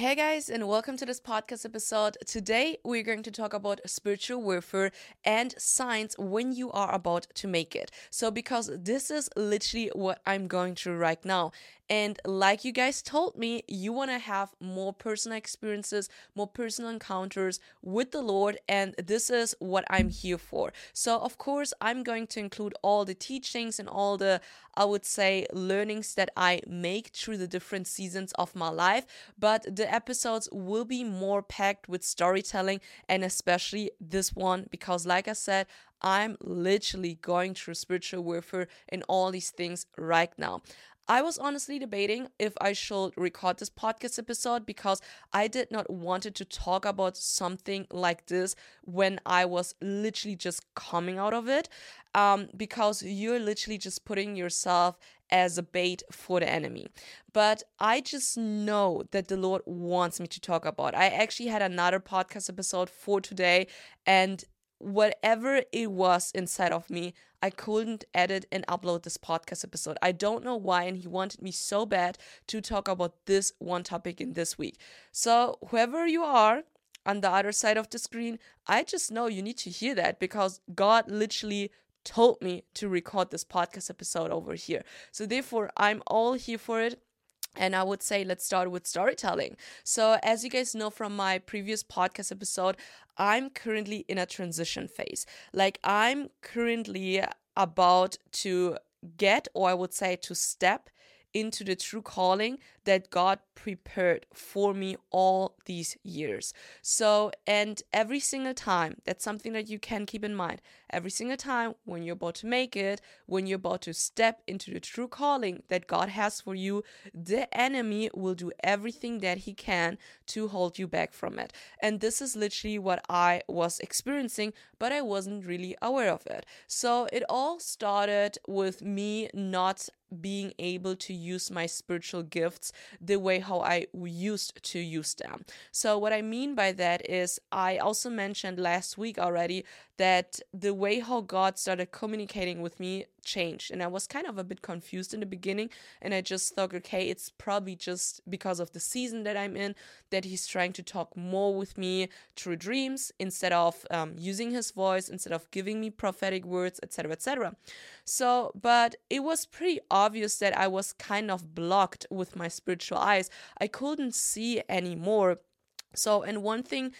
Hey guys, and welcome to this podcast episode. Today we're going to talk about spiritual warfare and signs when you are about to make it. So, because this is literally what I'm going through right now. And like you guys told me, you want to have more personal experiences, more personal encounters with the Lord, and this is what I'm here for. So, of course, I'm going to include all the teachings and all the, I would say, learnings that I make through the different seasons of my life, but the episodes will be more packed with storytelling, and especially this one, because, like I said, I'm literally going through spiritual warfare and all these things right now. I was honestly debating if I should record this podcast episode because I did not wanted to talk about something like this when I was literally just coming out of it, because you're literally just putting yourself as a bait for the enemy. But I just know that the Lord wants me to talk about. I actually had another podcast episode for today, and whatever it was inside of me, I couldn't edit and upload this podcast episode. I don't know why, and he wanted me so bad to talk about this one topic in this week. So, whoever you are on the other side of the screen, I just know you need to hear that because God literally told me to record this podcast episode over here. So, therefore, I'm all here for it. And I would say let's start with storytelling. So, as you guys know from my previous podcast episode, I'm currently in a transition phase. Like, I'm currently about to get, or I would say to step into the true calling that God prepared for me all these years. So, and every single time, that's something that you can keep in mind. Every single time when you're about to make it, when you're about to step into the true calling that God has for you, the enemy will do everything that he can to hold you back from it. And this is literally what I was experiencing, but I wasn't really aware of it. So it all started with me not being able to use my spiritual gifts the way how I used to use them. So what I mean by that is I also mentioned last week already that the way how God started communicating with me changed, and I was kind of a bit confused in the beginning, and I just thought, okay, it's probably just because of the season that I'm in that he's trying to talk more with me through dreams instead of using his voice, instead of giving me prophetic words, etc., etc. So, but it was pretty obvious that I was kind of blocked with my spiritual eyes. I couldn't see anymore. So, and one thing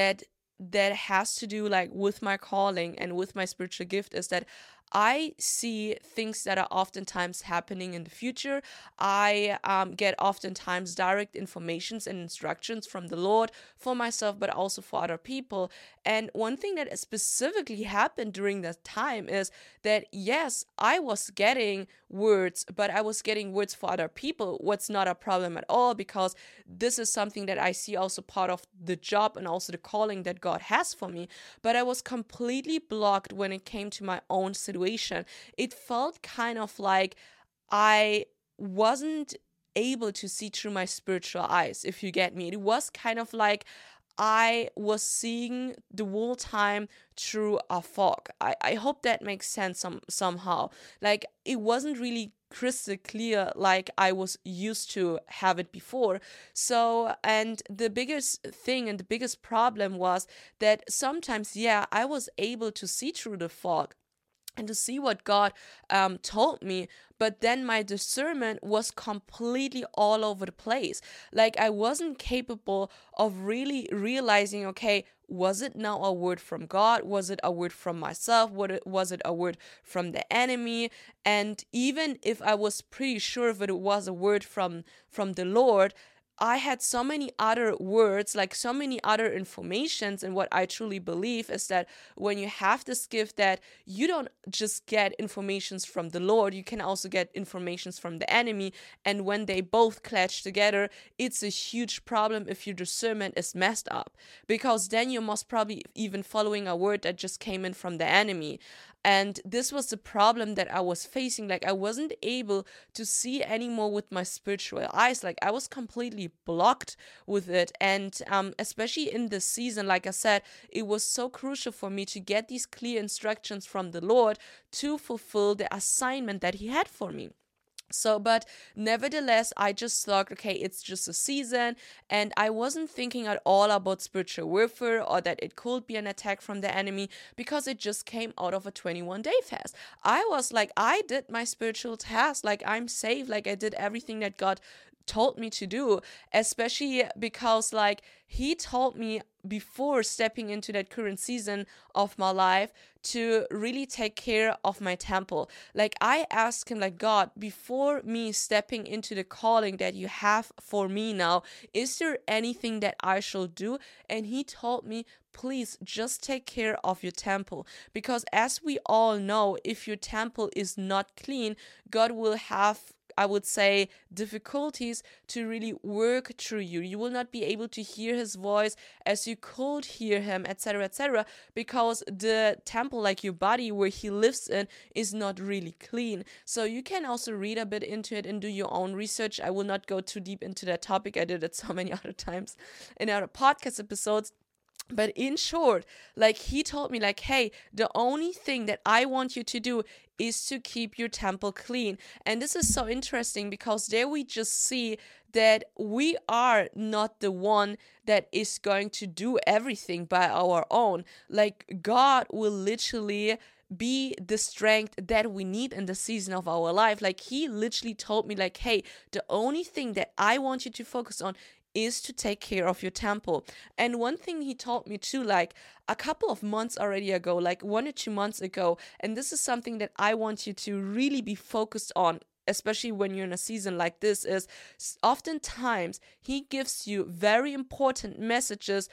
that has to do like with my calling and with my spiritual gift is that I see things that are oftentimes happening in the future. I get oftentimes direct informations and instructions from the Lord for myself, but also for other people. And one thing that specifically happened during that time is that, yes, I was getting words, but I was getting words for other people. What's not a problem at all, because this is something that I see also part of the job and also the calling that God has for me. But I was completely blocked when it came to my own situation. It felt kind of like I wasn't able to see through my spiritual eyes, if you get me. It was kind of like I was seeing the whole time through a fog. I hope that makes sense somehow. Like, it wasn't really crystal clear like I was used to have it before. So, and the biggest thing and the biggest problem was that sometimes, yeah, I was able to see through the fog and to see what God told me, but then my discernment was completely all over the place. Like, I wasn't capable of really realizing, okay, was it now a word from God? Was it a word from myself? Was it a word from the enemy? And even if I was pretty sure if it was a word from the Lord, I had so many other words, like so many other informations. And what I truly believe is that when you have this gift, that you don't just get informations from the Lord, you can also get informations from the enemy. And when they both clash together, it's a huge problem if your discernment is messed up, because then you're most probably even following a word that just came in from the enemy. And this was the problem that I was facing. Like, I wasn't able to see anymore with my spiritual eyes. Like, I was completely blocked with it. And especially in this season, like I said, it was so crucial for me to get these clear instructions from the Lord to fulfill the assignment that he had for me. So, but nevertheless, I just thought, okay, it's just a season, and I wasn't thinking at all about spiritual warfare or that it could be an attack from the enemy because it just came out of a 21-day fast. I was like, I did my spiritual task, like I'm safe, like I did everything that God told me to do, especially because like he told me before stepping into that current season of my life to really take care of my temple. Like I asked him, like, God, before me stepping into the calling that you have for me now, is there anything that I shall do? And he told me, please just take care of your temple, because as we all know, if your temple is not clean, God will have, I would say, difficulties to really work through you. You will not be able to hear his voice as you could hear him, etc., because the temple, like your body where he lives in, is not really clean. So you can also read a bit into it and do your own research. I will not go too deep into that topic. I did it so many other times in other podcast episodes. But in short, like he told me, like, hey, the only thing that I want you to do is to keep your temple clean. And this is so interesting because there we just see that we are not the one that is going to do everything by our own. Like God will literally be the strength that we need in the season of our life. Like he literally told me, like, hey, the only thing that I want you to focus on is to take care of your temple. And one thing he told me too, like a couple of months already ago, like 1 or 2 months ago, and this is something that I want you to really be focused on, especially when you're in a season like this, is oftentimes he gives you very important messages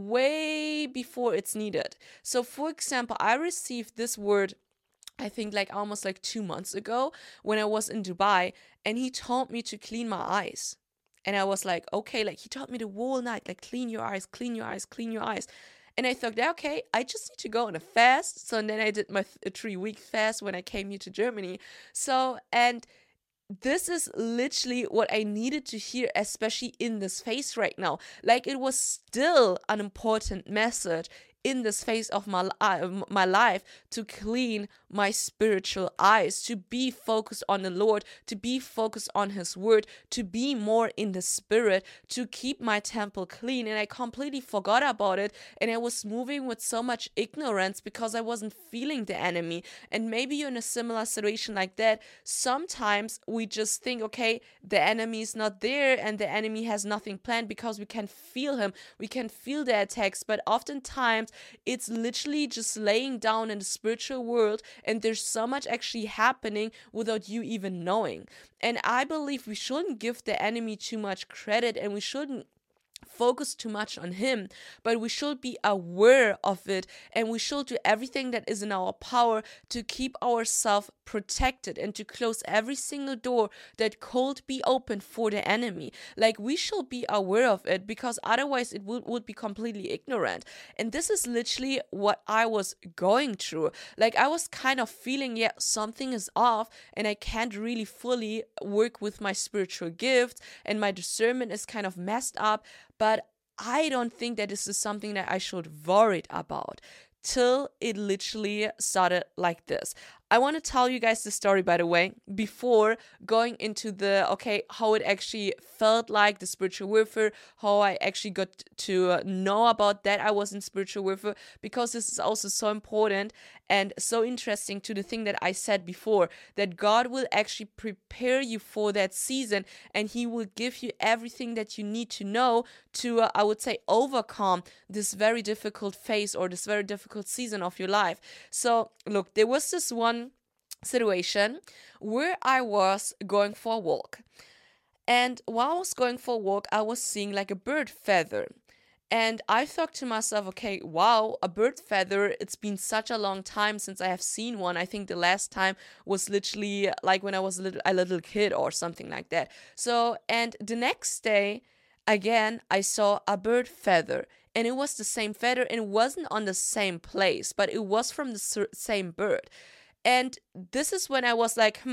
way before it's needed. So for example, I received this word, I think like almost like 2 months ago when I was in Dubai, and he told me to clean my eyes. And I was like, okay, like he taught me the whole night, like clean your eyes, clean your eyes, clean your eyes. And I thought, okay, I just need to go on a fast. So and then I did my 3-week fast when I came here to Germany. So, and this is literally what I needed to hear, especially in this phase right now. Like it was still an important message in this phase of my life, to clean my spiritual eyes, to be focused on the Lord, to be focused on his word, to be more in the spirit, to keep my temple clean. And I completely forgot about it, and I was moving with so much ignorance because I wasn't feeling the enemy. And maybe you're in a similar situation like that. Sometimes we just think, okay, the enemy is not there and the enemy has nothing planned, because we can feel him, we can feel the attacks. But oftentimes it's literally just laying down in the spiritual world, and there's so much actually happening without you even knowing. And I believe we shouldn't give the enemy too much credit, and we shouldn't focus too much on him, but we should be aware of it, and we should do everything that is in our power to keep ourselves protected and to close every single door that could be opened for the enemy. Like we should be aware of it, because otherwise it would be completely ignorant. And this is literally what I was going through. Like I was kind of feeling, yeah, something is off and I can't really fully work with my spiritual gift, and my discernment is kind of messed up. But I don't think that this is something that I should worry about, till it literally started like this. I want to tell you guys the story, by the way, before going into the, okay, how it actually felt like, the spiritual warfare, how I actually got to know about that I was in spiritual warfare, because this is also so important and so interesting to the thing that I said before, that God will actually prepare you for that season, and he will give you everything that you need to know to, I would say, overcome this very difficult phase or this very difficult season of your life. So look, there was this one situation where I was going for a walk, and while I was going for a walk, I was seeing like a bird feather. And I thought to myself, okay, wow, a bird feather. It's been such a long time since I have seen one. I think the last time was literally like when I was a little kid or something like that. So, and the next day, again, I saw a bird feather. And it was the same feather, and it wasn't on the same place, but it was from the same bird. And this is when I was like,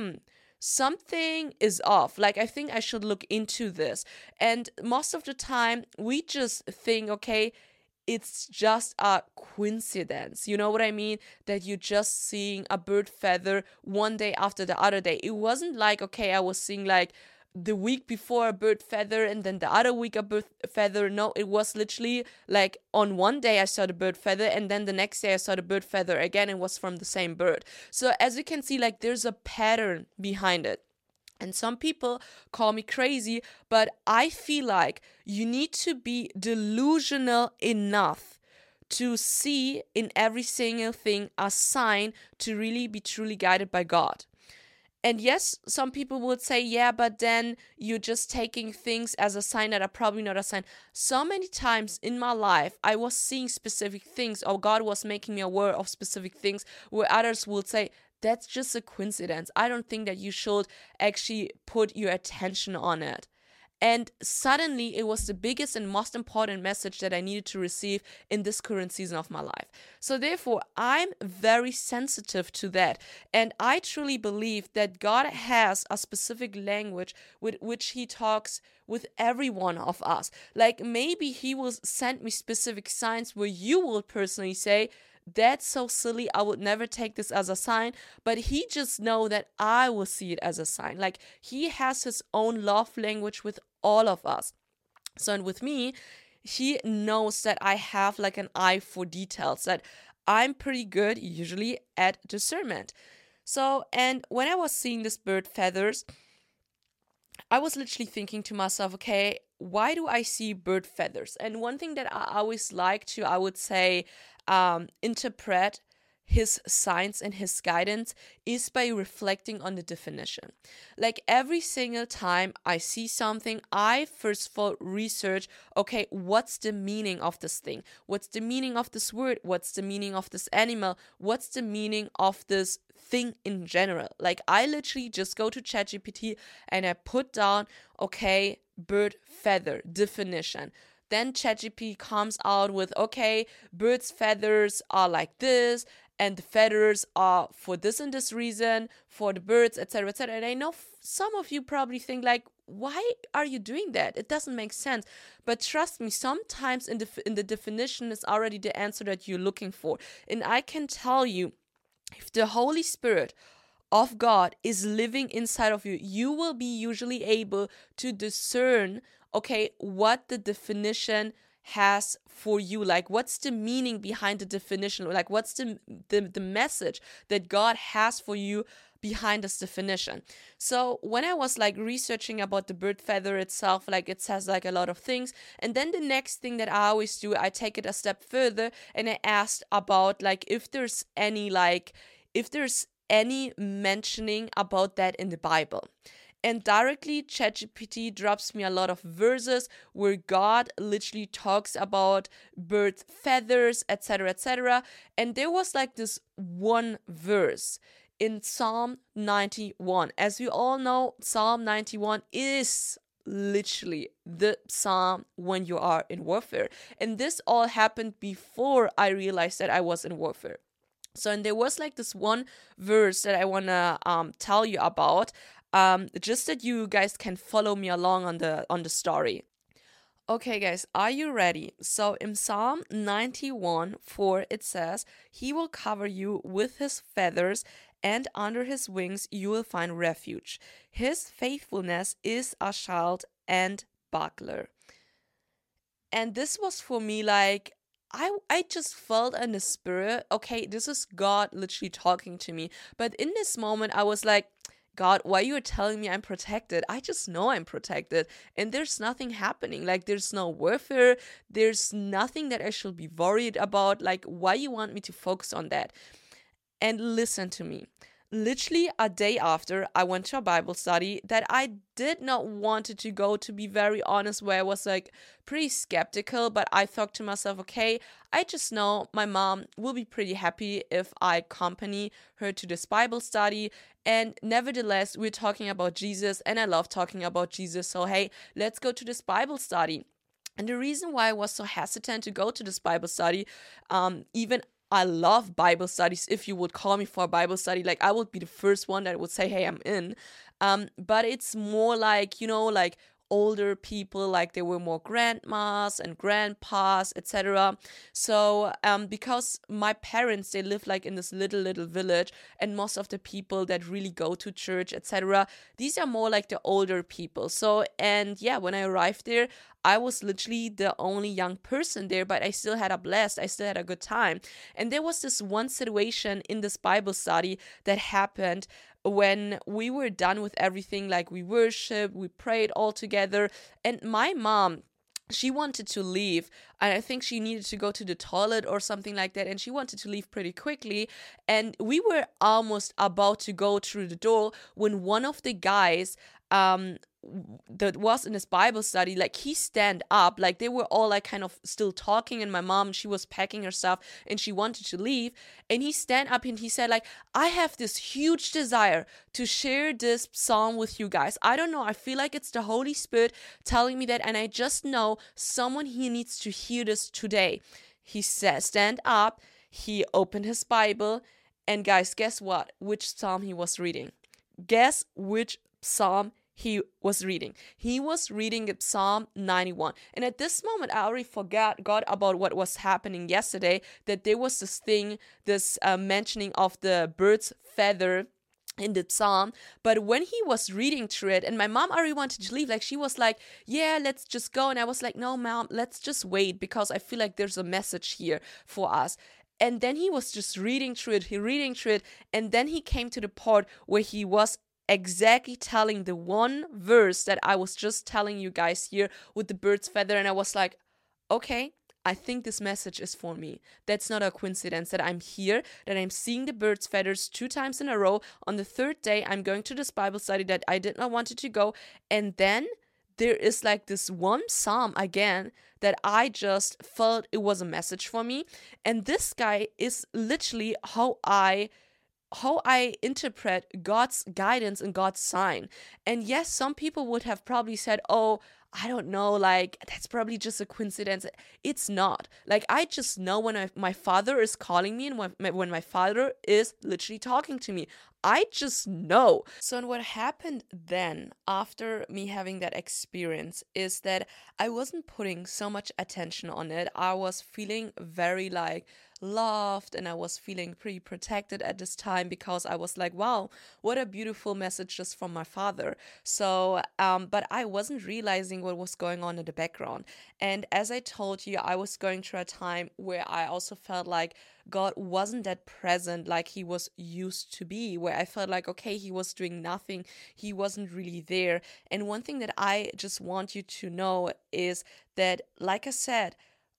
something is off. Like, I think I should look into this. And most of the time, we just think, okay, it's just a coincidence. You know what I mean? That you're just seeing a bird feather one day after the other day. It wasn't like, okay, I was seeing like the week before a bird feather and then the other week a bird feather. No, it was literally like on one day I saw the bird feather and then the next day I saw the bird feather again. It was from the same bird. So as you can see, like there's a pattern behind it. And some people call me crazy, but I feel like you need to be delusional enough to see in every single thing a sign to really be truly guided by God. And yes, some people would say, yeah, but then you're just taking things as a sign that are probably not a sign. So many times in my life, I was seeing specific things, or God was making me aware of specific things, where others would say, that's just a coincidence. I don't think that you should actually put your attention on it. And suddenly it was the biggest and most important message that I needed to receive in this current season of my life. So therefore, I'm very sensitive to that. And I truly believe that God has a specific language with which he talks with every one of us. Like maybe he will send me specific signs where you will personally say, that's so silly, I would never take this as a sign, but he just know that I will see it as a sign. Like he has his own love language with all of us. So, and with me, he knows that I have like an eye for details, that I'm pretty good usually at discernment. So, and when I was seeing this bird feathers, I was literally thinking to myself, okay, why do I see bird feathers? And one thing that I always like to, I would say, interpret his signs and his guidance is by reflecting on the definition. Like every single time I see something, I first of all research, okay, what's the meaning of this thing? What's the meaning of this word? What's the meaning of this animal? What's the meaning of this thing in general? Like I literally just go to ChatGPT and I put down, okay, bird feather definition. Then ChatGPT comes out with, okay, birds' feathers are like this, and the feathers are for this and this reason, for the birds, etc., etc. And I know some of you probably think like, why are you doing that? It doesn't make sense. But trust me, sometimes in the definition is already the answer that you're looking for. And I can tell you, if the Holy Spirit of God is living inside of you, you will be usually able to discern, okay, what the definition has for you. Like, what's the meaning behind the definition? Like, what's the message that God has for you behind this definition? So when I was like researching about the bird feather itself, like it says like a lot of things. And then the next thing that I always do, I take it a step further and I asked about like if there's any mentioning about that in the Bible. And directly ChatGPT drops me a lot of verses where God literally talks about bird feathers, etc., etc. And there was like this one verse in Psalm 91. As we all know, Psalm 91 is literally the psalm when you are in warfare. And this all happened before I realized that I was in warfare. So, and there was like this one verse that I want to tell you about, just that you guys can follow me along on the story. Okay, guys, are you ready? So in Psalm 91:4, it says, "He will cover you with his feathers, and under his wings you will find refuge. His faithfulness is a shield and buckler." And this was for me like, I just felt in the spirit, okay, this is God literally talking to me. But in this moment, I was like, God, why you are telling me I'm protected? I just know I'm protected. And there's nothing happening. Like, there's no warfare. There's nothing that I should be worried about. Like, why you want me to focus on that? And listen to me. Literally a day after, I went to a Bible study that I did not want to go, to be very honest, where I was like pretty skeptical, but I thought to myself, okay, I just know my mom will be pretty happy if I accompany her to this Bible study. And nevertheless, we're talking about Jesus and I love talking about Jesus. So hey, let's go to this Bible study. And the reason why I was so hesitant to go to this Bible study, even I love Bible studies. If you would call me for a Bible study, like I would be the first one that would say, hey, I'm in. But it's more like, like older people, like there were more grandmas and grandpas, etc. So because my parents, they live like in this little village, and most of the people that really go to church, etc., these are more like the older people. So, and yeah, when I arrived there, I was literally the only young person there, but I still had a blast. I still had a good time. And there was this one situation in this Bible study that happened when we were done with everything. Like, we worshiped, we prayed all together, and my mom, she wanted to leave, and I think she needed to go to the toilet or something like that, and she wanted to leave pretty quickly. And we were almost about to go through the door when one of the guys that was in this Bible study, like, he stand up, like they were all like kind of still talking, and my mom, she was packing her stuff and she wanted to leave, and he stand up and he said, like, I have this huge desire to share this psalm with you guys. I don't know, I feel like it's the Holy Spirit telling me that, and I just know someone here needs to hear this today. He said, stand up, he opened his Bible, and guys, guess what? Which psalm he was reading? Guess which psalm he was reading? He was reading Psalm 91. And at this moment, I already forgot about what was happening yesterday, that there was this thing, this mentioning of the bird's feather in the psalm. But when he was reading through it, and my mom already wanted to leave, like, she was like, yeah, let's just go. And I was like, no, mom, let's just wait, because I feel like there's a message here for us. And then he was just reading through it, and then he came to the part where he was exactly telling the one verse that I was just telling you guys here with the bird's feather. And I was like, okay, I think this message is for me. That's not a coincidence that I'm here, that I'm seeing the bird's feathers 2 times in a row. On the 3rd day, I'm going to this Bible study that I did not want to go. And then there is like this one psalm again that I just felt it was a message for me. And this guy is literally how I interpret God's guidance and God's sign. And yes, some people would have probably said, oh, I don't know, like, that's probably just a coincidence. It's not. Like, I just know when my father is calling me, and when my father is literally talking to me. I just know. So, and what happened then after me having that experience is that I wasn't putting so much attention on it. I was feeling very like loved, and I was feeling pretty protected at this time, because I was like, wow, what a beautiful message just from my father. So but I wasn't realizing what was going on in the background. And as I told you, I was going through a time where I also felt like God wasn't that present like he was used to be, where I felt like, okay, he was doing nothing, he wasn't really there. And one thing that I just want you to know is that, like I said,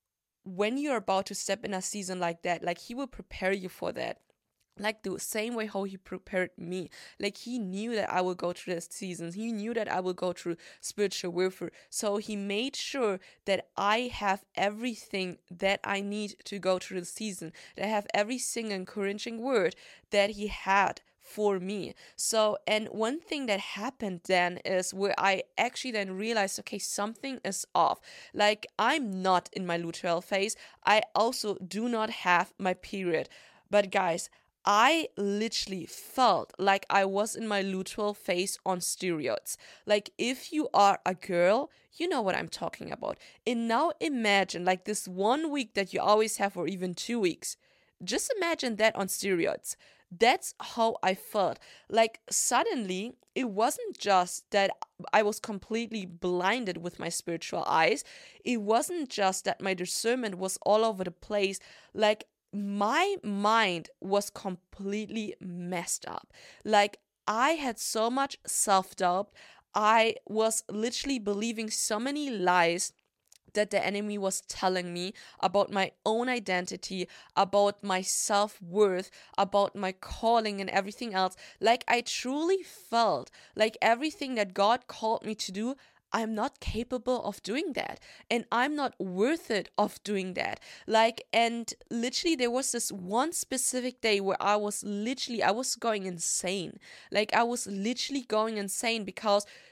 when you're about to step in a season like that, like, he will prepare you for that. Like the same way how he prepared me. Like, he knew that I would go through this seasons. He knew that I would go through spiritual warfare. So he made sure that I have everything that I need to go through the season. That I have every single encouraging word that he had for me. So, and one thing that happened then is where I actually then realized, okay, something is off. Like, I'm not in my luteal phase. I also do not have my period. But guys, I literally felt like I was in my luteal phase on steroids. Like, if you are a girl, you know what I'm talking about. And now imagine, like, this 1 week that you always have, or even 2 weeks. Just imagine that on steroids. That's how I felt. Like, suddenly, it wasn't just that I was completely blinded with my spiritual eyes. It wasn't just that my discernment was all over the place. Like, my mind was completely messed up. Like, I had so much self-doubt. I was literally believing so many lies that the enemy was telling me about my own identity, about my self-worth, about my calling and everything else. Like, I truly felt like everything that God called me to do, I'm not capable of doing that, and I'm not worth it of doing that. Like, and literally there was this one specific day where I was going insane. Like, I was literally going insane because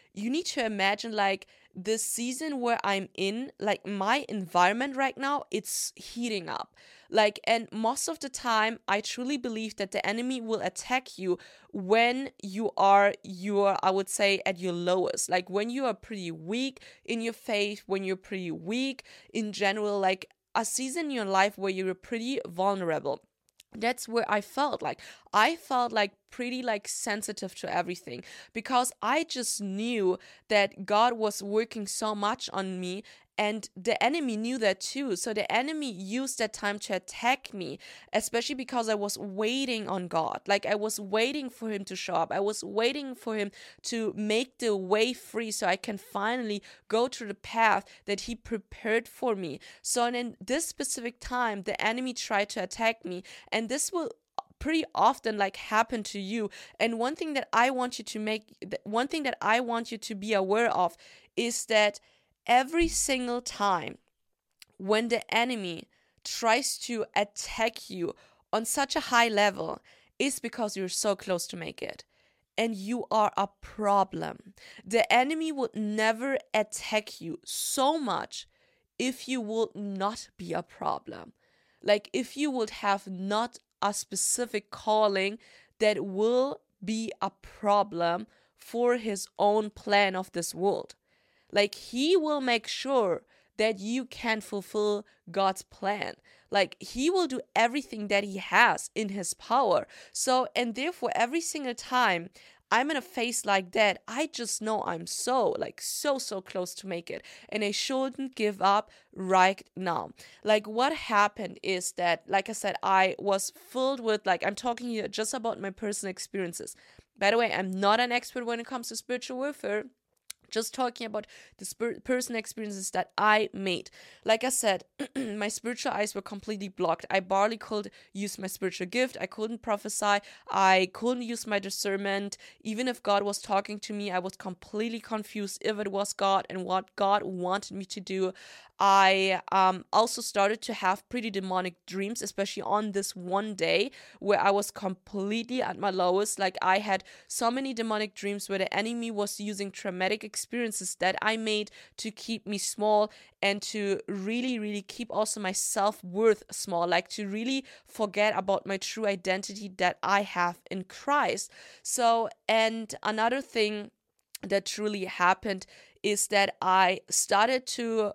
you need to imagine like this season where I'm in, like my environment right now, it's heating up. Like, and most of the time, I truly believe that the enemy will attack you when you're, I would say, at your lowest. Like when you are pretty weak in your faith, when you're pretty weak in general, like a season in your life where you're pretty vulnerable. That's where I felt like pretty like sensitive to everything, because I just knew that God was working so much on me, and the enemy knew that too. So the enemy used that time to attack me, especially because I was waiting on God. Like I was waiting for him to show up. I was waiting for him to make the way free so I can finally go through the path that he prepared for me. So in this specific time, the enemy tried to attack me, and this will pretty often like happen to you. And one thing that I want you to be aware of is that every single time when the enemy tries to attack you on such a high level, is because you're so close to make it and you are a problem. The enemy would never attack you so much if you would not be a problem. Like if you would have not a specific calling that will be a problem for his own plan of this world. Like he will make sure that you can fulfill God's plan. Like he will do everything that he has in his power. So, and therefore every single time I'm in a phase like that, I just know I'm so close to make it, and I shouldn't give up right now. Like what happened is that, like I said, I was filled with, like, I'm talking here just about my personal experiences. By the way, I'm not an expert when it comes to spiritual warfare. Just talking about the personal experiences that I made. Like I said, my spiritual eyes were completely blocked. I barely could use my spiritual gift. I couldn't prophesy. I couldn't use my discernment. Even if God was talking to me, I was completely confused if it was God and what God wanted me to do. I also started to have pretty demonic dreams, especially on this one day where I was completely at my lowest. Like I had so many demonic dreams where the enemy was using traumatic experiences that I made to keep me small and to really, really keep also my self-worth small, like to really forget about my true identity that I have in Christ. So, and another thing that truly happened is that I started to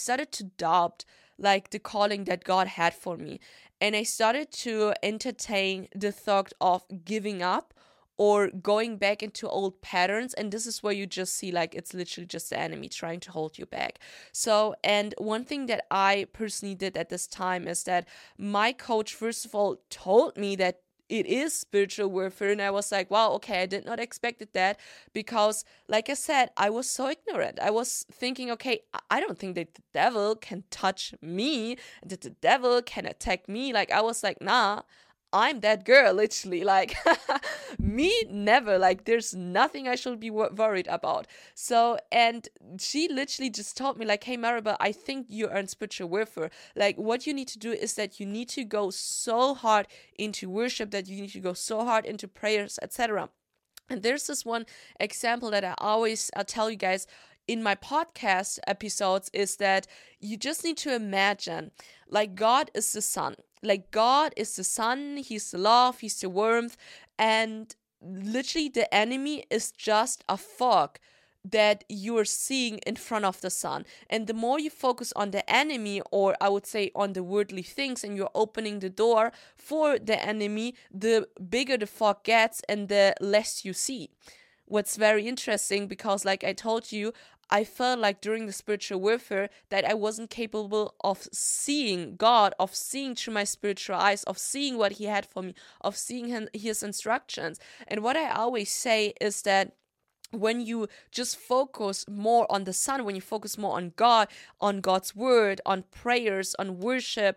doubt like the calling that God had for me. And I started to entertain the thought of giving up or going back into old patterns. And this is where you just see like it's literally just the enemy trying to hold you back. So, and one thing that I personally did at this time is that my coach, first of all, told me that it is spiritual warfare, and I was like, wow, okay, I did not expect that, because like I said, I was so ignorant. I was thinking, okay, I don't think that the devil can touch me, that the devil can attack me. Like I was like, nah, I'm that girl, literally. Like, me, never. Like, there's nothing I should be worried about. So, and she literally just told me, like, hey, Maribel, I think you are in spiritual warfare. Like, what you need to do is that you need to go so hard into worship, that you need to go so hard into prayers, etc. And there's this one example that I always tell you guys in my podcast episodes, is that you just need to imagine, like, God is the sun. Like, God is the sun, he's the love, he's the warmth, and literally the enemy is just a fog that you're seeing in front of the sun. And the more you focus on the enemy, or I would say on the worldly things, and you're opening the door for the enemy, the bigger the fog gets and the less you see. What's very interesting, because like I told you, I felt like during the spiritual warfare that I wasn't capable of seeing God, of seeing through my spiritual eyes, of seeing what he had for me, of seeing his instructions. And what I always say is that when you just focus more on the sun, when you focus more on God, on God's word, on prayers, on worship,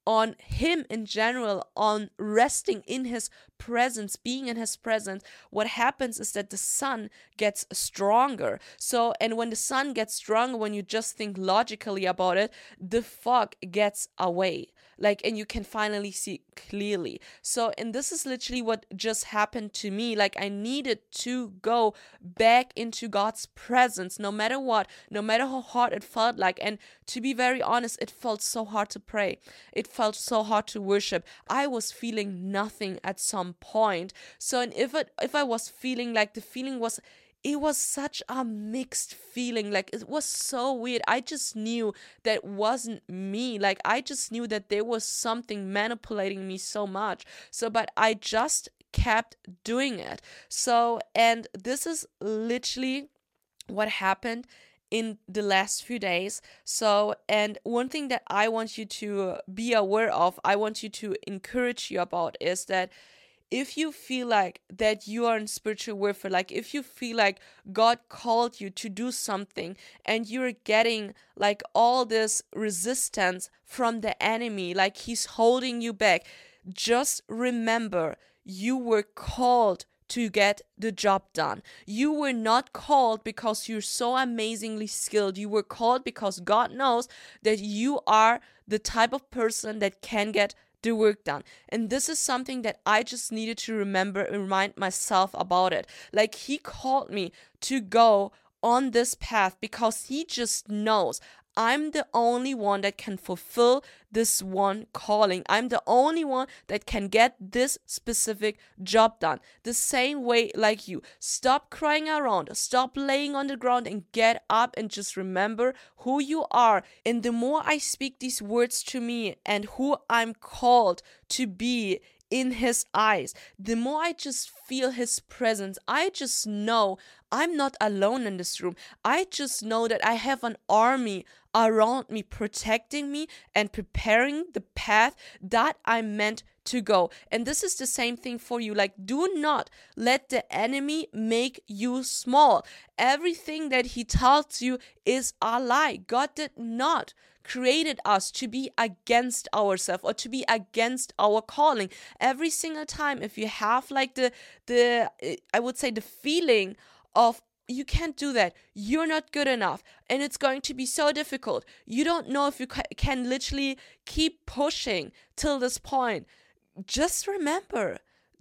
on him in general, on resting in his presence, being in his presence, what happens is that the sun gets stronger. So, and when the sun gets stronger, when you just think logically about it, the fog gets away. Like, and you can finally see clearly. So, and this is literally what just happened to me. Like, I needed to go back into God's presence, no matter what, no matter how hard it felt like. And to be very honest, it felt so hard to pray. It felt so hard to worship. I was feeling nothing at some point. So, and if I was feeling like the feeling was, it was such a mixed feeling. Like, it was so weird. I just knew that wasn't me. Like, I just knew that there was something manipulating me so much. So, but I just kept doing it. So, and this is literally what happened in the last few days. So, and one thing that I want you to be aware of, I want you to encourage you about, is that if you feel like that you are in spiritual warfare, like if you feel like God called you to do something and you're getting like all this resistance from the enemy, like he's holding you back, just remember you were called to get the job done. You were not called because you're so amazingly skilled. You were called because God knows that you are the type of person that can get the work done. And this is something that I just needed to remember and remind myself about it. Like, he called me to go on this path because he just knows I'm the only one that can fulfill this one calling. I'm the only one that can get this specific job done. The same way like you. Stop crying around. Stop laying on the ground and get up and just remember who you are. And the more I speak these words to me and who I'm called to be in his eyes, the more I just feel his presence. I just know I'm not alone in this room. I just know that I have an army around me protecting me and preparing the path that I'm meant to go. And this is the same thing for you. Like, do not let the enemy make you small. Everything that he tells you is a lie. God did not created us to be against ourselves or to be against our calling. Every single time, if you have like the I would say the feeling of you can't do that, you're not good enough, and it's going to be so difficult, you don't know if you can literally keep pushing till this point, just remember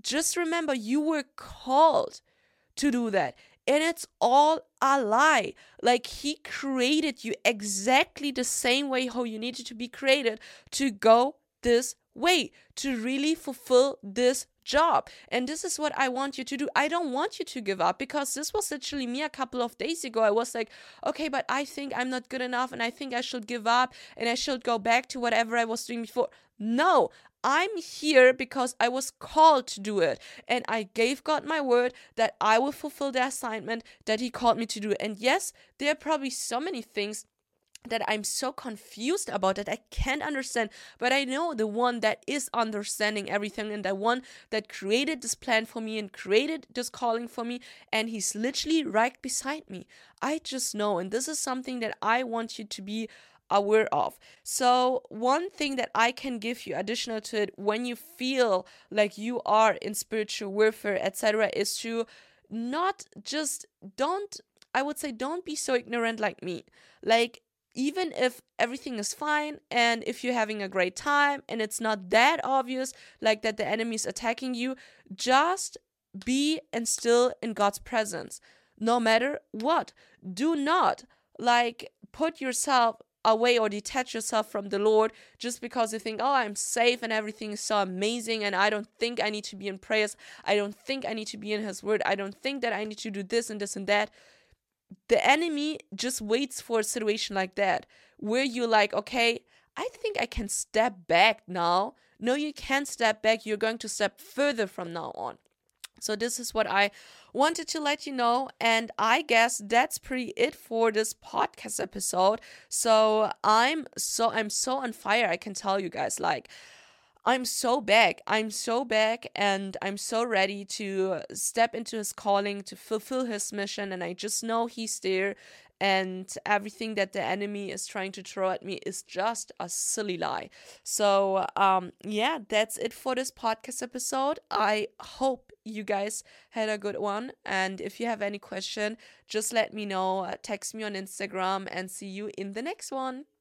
you were called to do that. And it's all a lie. Like, he created you exactly the same way how you needed to be created to go this way, to really fulfill this job. And this is what I want you to do. I don't want you to give up, because this was literally me a couple of days ago. I was like, okay, but I think I'm not good enough and I think I should give up and I should go back to whatever I was doing before. No, I'm here because I was called to do it. And I gave God my word that I will fulfill the assignment that he called me to do. And yes, there are probably so many things that I'm so confused about that I can't understand, but I know the one that is understanding everything, and the one that created this plan for me and created this calling for me, and he's literally right beside me. I just know, and this is something that I want you to be aware of. So one thing that I can give you additional to it when you feel like you are in spiritual warfare, etc., is to not just don't be so ignorant like me. Like, even if everything is fine and if you're having a great time and it's not that obvious like that the enemy is attacking you, just be and still in God's presence no matter what. Do not like put yourself away or detach yourself from the Lord just because you think, oh, I'm safe and everything is so amazing and I don't think I need to be in prayers, I don't think I need to be in his word, I don't think that I need to do this and this and that. The enemy just waits for a situation like that where you're like, okay, I think I can step back now. No, you can't step back. You're going to step further from now on. So this is what I wanted to let you know. And I guess that's pretty it for this podcast episode. So I'm so on fire, I can tell you guys. Like, I'm so back. I'm so back, and I'm so ready to step into his calling, to fulfill his mission. And I just know he's there. And everything that the enemy is trying to throw at me is just a silly lie. So, yeah, that's it for this podcast episode. I hope you guys had a good one. And if you have any question, just let me know. Text me on Instagram, and see you in the next one.